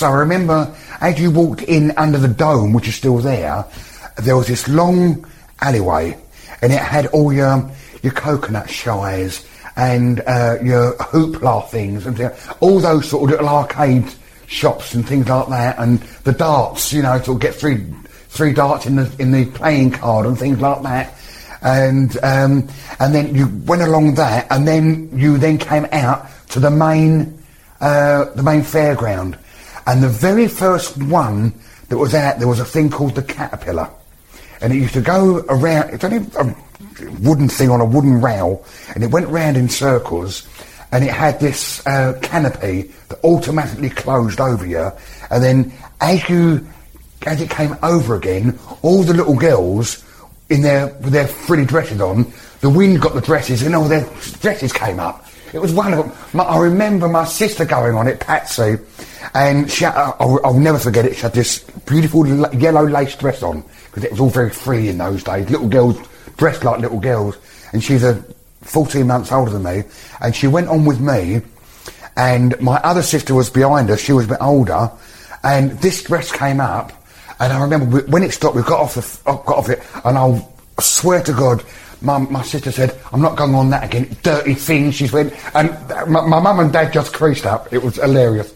also, I remember as you walked in under the dome, which is still there was this long alleyway, and it had all your coconut shies and your hoopla things and all those sort of little arcade shops and things like that, and the darts, you know, to get three darts in the playing card and things like that. And then you went along that, and then you came out to the main fairground. And the very first one that was out, there was a thing called the Caterpillar, and it used to go around. It's only a wooden thing on a wooden rail, and it went round in circles, and it had this canopy that automatically closed over you, and then as it came over again, all the little girls with their frilly dresses on, the wind got the dresses and all their dresses came up. It was wonderful. I remember my sister going on it, Patsy, and I'll never forget it. She had this beautiful yellow lace dress on, because it was all very free in those days. Little girls dressed like little girls, and she's 14 months older than me, and she went on with me, and my other sister was behind her. She was a bit older, and this dress came up, and I remember when it stopped, we got off it, and I swear to God, my sister said, "I'm not going on that again, dirty thing," she went, and my mum and dad just creased up. It was hilarious.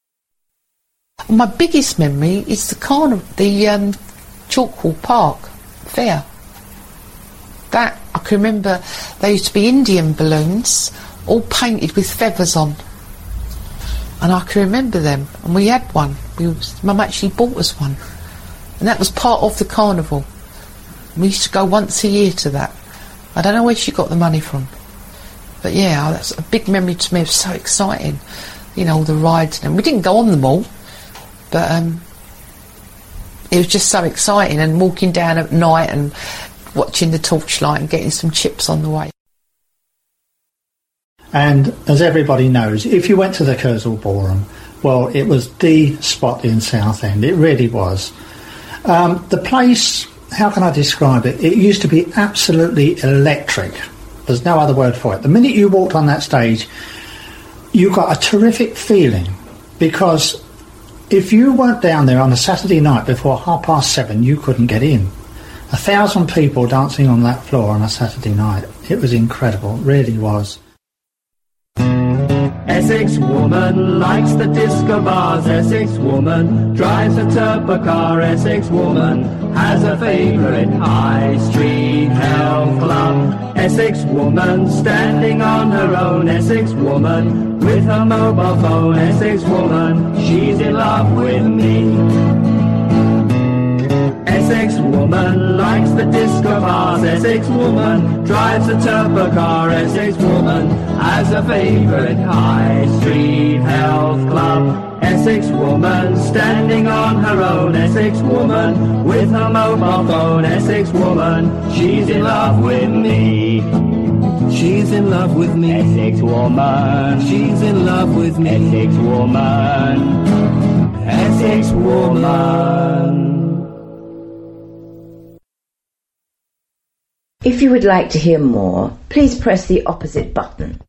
My biggest memory is the Chalkwell Park fair. That, I can remember, there used to be Indian balloons, all painted with feathers on. And I can remember them, and we had one. Mum actually bought us one. And that was part of the carnival. We used to go once a year to that. I don't know where she got the money from. But yeah, that's a big memory to me. It was so exciting. You know, all the rides. And we didn't go on them all, but it was just so exciting, and walking down at night and watching the torchlight and getting some chips on the way. And as everybody knows, if you went to the Kursaal Ballroom, well, it was the spot in Southend. It really was. The place, how can I describe it? It used to be absolutely electric. There's no other word for it. The minute you walked on that stage, you got a terrific feeling, because if you weren't down there on a Saturday night before 7:30, you couldn't get in. 1,000 people dancing on that floor on a Saturday night. It was incredible, it really was. Essex woman likes the disco bars. Essex woman drives a Turbo car. Essex woman has a favourite high street health club. Essex woman standing on her own. Essex woman with her mobile phone. Essex woman, she's in love with me. Essex woman likes the disco bars. Essex woman drives a Turbo car. Essex woman has a favourite high street health club. Essex woman standing on her own. Essex woman with her mobile phone. Essex woman, she's in love with me. She's in love with me. Essex woman, she's in love with me. Essex woman, Essex woman. If you would like to hear more, please press the opposite button.